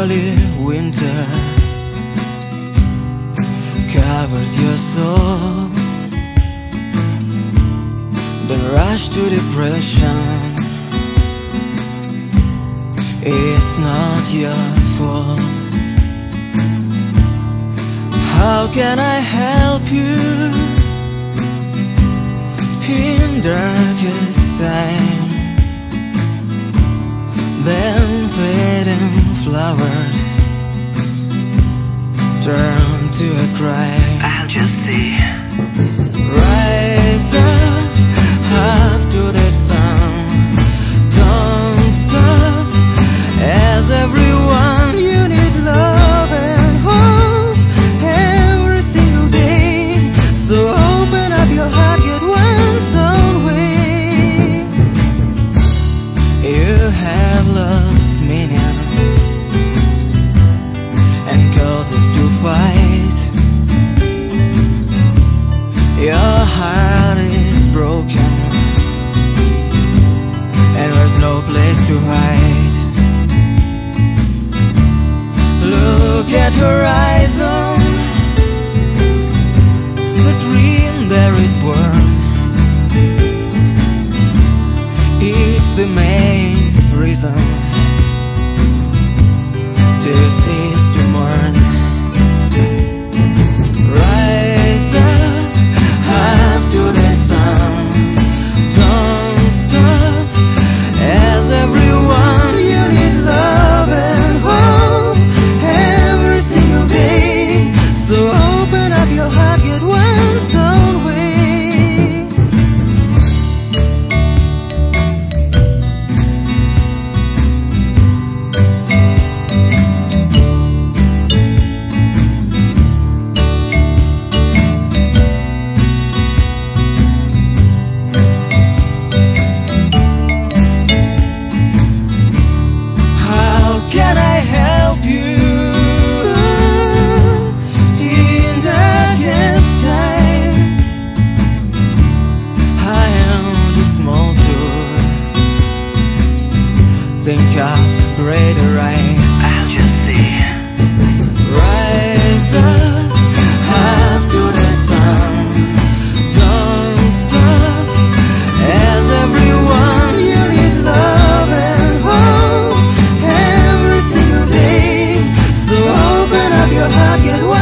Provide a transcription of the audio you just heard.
early winter covers your soul, then rush to depression. It's not your fault. How can I help you in darkest time? Then fading flowers turn to a cry. I'll just see. Rise up to the sun. Don't stop, as everyone you need love and hope every single day. So open up your heart, get one's own way. You have lost meaning and causes to fight. Your heart is broken and there's no place to hide. Look at horizon, the dream there is born. It's the main reason to cease to mourn. Rise up to the sun. Don't stop, as everyone you need love and hope every single day. So open up your heart, get one's own way. Can I help you in darkest time? I am too small to think of greater right. I'll just see. Rise up to the sun. Don't stop, as everyone you need love and hope every single day. So open up your heart, get